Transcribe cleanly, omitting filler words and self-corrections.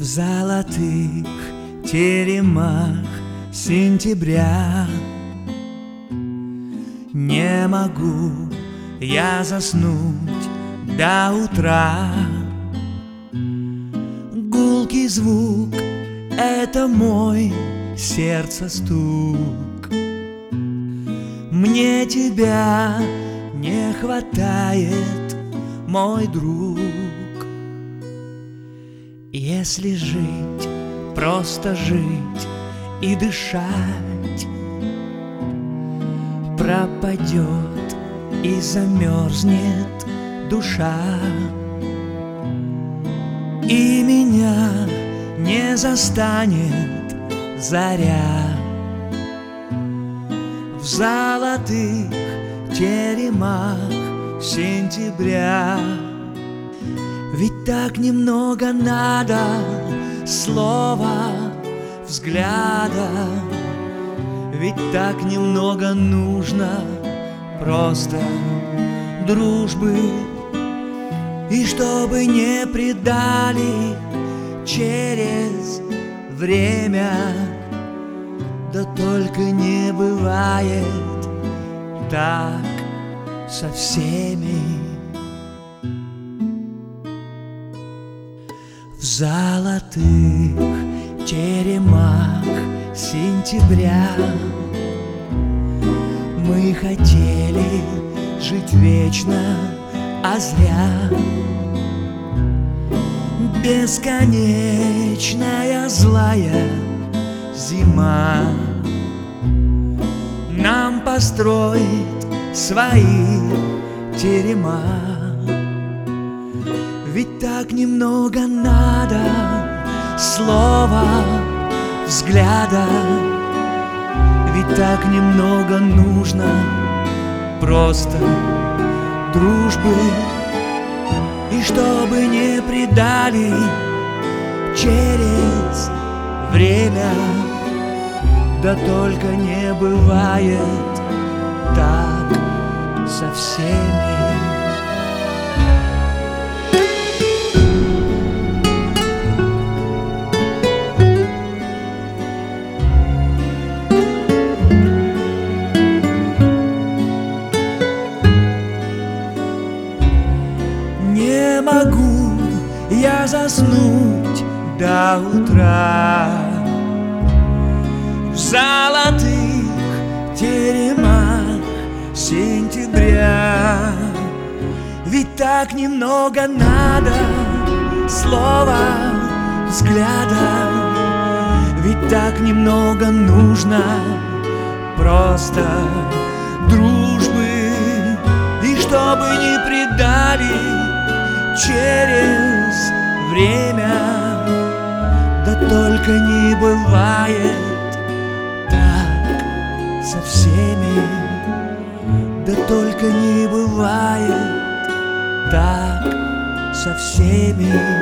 В золотых теремах сентября не могу я заснуть до утра. Гулкий звук — это мой сердце стук. Мне тебя не хватает, мой друг. Если жить, просто жить и дышать, пропадет и замерзнет душа, и меня не застанет заря. В золотых теремах сентября. Ведь так немного надо слова, взгляда, ведь так немного нужно просто дружбы. И чтобы не предали через время, да только не бывает так со всеми. В золотых теремах сентября мы хотели жить вечно, а зря. Бесконечная злая зима нам построит свои терема. Ведь так немного надо слова, взгляда, ведь так немного нужно просто дружбы. И чтобы не предали через время, да только не бывает так со всеми. Не могу я заснуть до утра. В золотых теремах сентября. Ведь так немного надо слова, взгляда, ведь так немного нужно просто дружбы. И чтобы не предали через время, да только не бывает так со всеми, да только не бывает так со всеми.